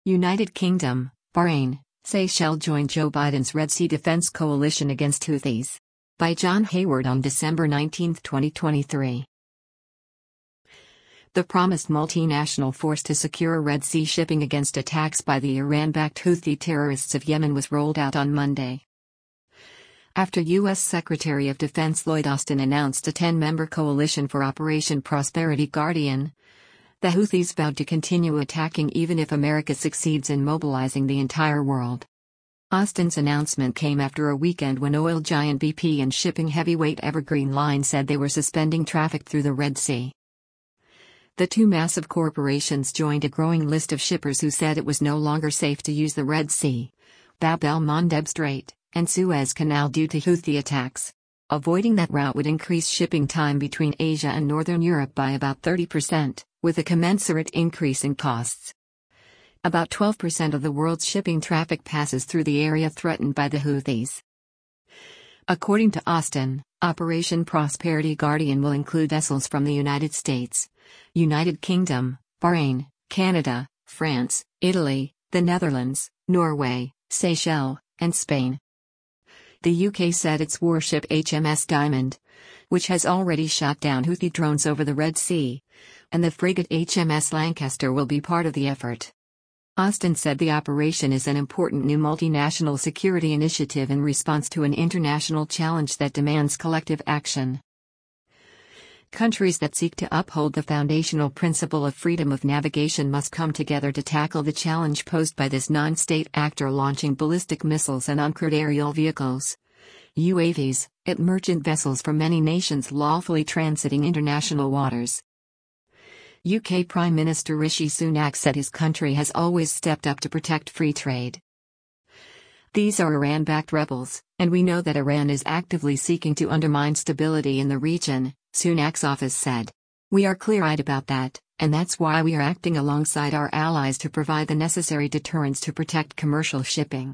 United Kingdom, Bahrain, Seychelles joined Joe Biden's Red Sea Defense Coalition against Houthis. By John Hayward on December 19, 2023. The promised multinational force to secure Red Sea shipping against attacks by the Iran-backed Houthi terrorists of Yemen was rolled out on Monday. After U.S. Secretary of Defense Lloyd Austin announced a 10-member coalition for Operation Prosperity Guardian, the Houthis vowed to continue attacking even if America succeeds in mobilizing the entire world. Austin's announcement came after a weekend when oil giant BP and shipping heavyweight Evergreen Line said they were suspending traffic through the Red Sea. The two massive corporations joined a growing list of shippers who said it was no longer safe to use the Red Sea, Bab el-Mandeb Strait, and Suez Canal due to Houthi attacks. Avoiding that route would increase shipping time between Asia and Northern Europe by about 30%, with a commensurate increase in costs. About 12% of the world's shipping traffic passes through the area threatened by the Houthis. According to Austin, Operation Prosperity Guardian will include vessels from the United States, United Kingdom, Bahrain, Canada, France, Italy, the Netherlands, Norway, Seychelles, and Spain. The UK said its warship HMS Diamond, which has already shot down Houthi drones over the Red Sea, and the frigate HMS Lancaster will be part of the effort. Austin said the operation is an important new multinational security initiative in response to an international challenge that demands collective action. Countries that seek to uphold the foundational principle of freedom of navigation must come together to tackle the challenge posed by this non-state actor launching ballistic missiles and uncrewed aerial vehicles, UAVs, at merchant vessels from many nations lawfully transiting international waters. UK Prime Minister Rishi Sunak said his country has always stepped up to protect free trade. These are Iran-backed rebels, and we know that Iran is actively seeking to undermine stability in the region, Sunak's office said. We are clear-eyed about that, and that's why we are acting alongside our allies to provide the necessary deterrence to protect commercial shipping.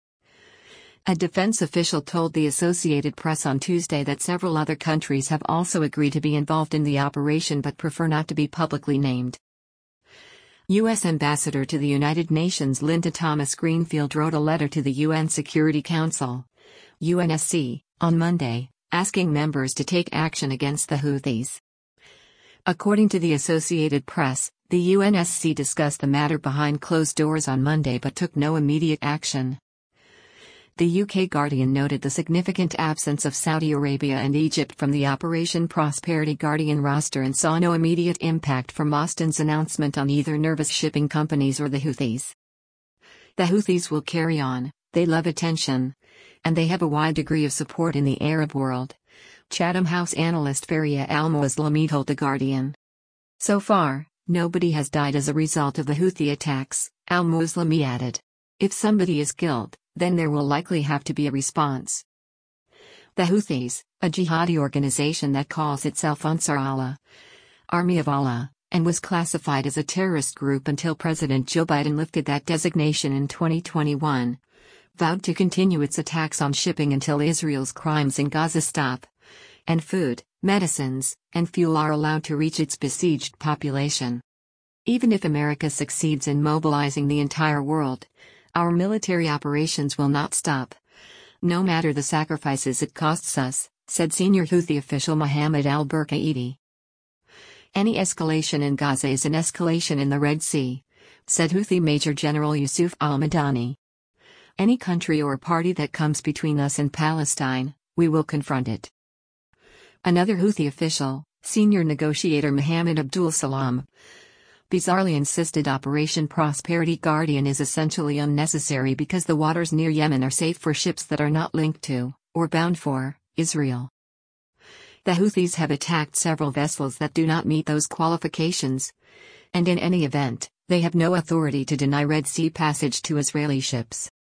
A defense official told the Associated Press on Tuesday that several other countries have also agreed to be involved in the operation but prefer not to be publicly named. U.S. Ambassador to the United Nations Linda Thomas-Greenfield wrote a letter to the UN Security Council, UNSC, on Monday, asking members to take action against the Houthis. According to the Associated Press, the UNSC discussed the matter behind closed doors on Monday but took no immediate action. The UK Guardian noted the significant absence of Saudi Arabia and Egypt from the Operation Prosperity Guardian roster and saw no immediate impact from Austin's announcement on either nervous shipping companies or the Houthis. The Houthis will carry on, they love attention, and they have a wide degree of support in the Arab world, Chatham House analyst Faria Al-Moslami told The Guardian. So far, nobody has died as a result of the Houthi attacks, Al-Moslami added. If somebody is killed, then there will likely have to be a response. The Houthis, a jihadi organization that calls itself Ansar Allah, Army of Allah, and was classified as a terrorist group until President Joe Biden lifted that designation in 2021, vowed to continue its attacks on shipping until Israel's crimes in Gaza stop, and food, medicines, and fuel are allowed to reach its besieged population. Even if America succeeds in mobilizing the entire world, our military operations will not stop, no matter the sacrifices it costs us, said senior Houthi official Mohammed al-Burkaidi. Any escalation in Gaza is an escalation in the Red Sea, said Houthi Major General Yusuf al-Madani. Any country or party that comes between us and Palestine, we will confront it. Another Houthi official, senior negotiator Mohammed Abdul Salam, bizarrely insisted Operation Prosperity Guardian is essentially unnecessary because the waters near Yemen are safe for ships that are not linked to, or bound for, Israel. The Houthis have attacked several vessels that do not meet those qualifications, and in any event, they have no authority to deny Red Sea passage to Israeli ships.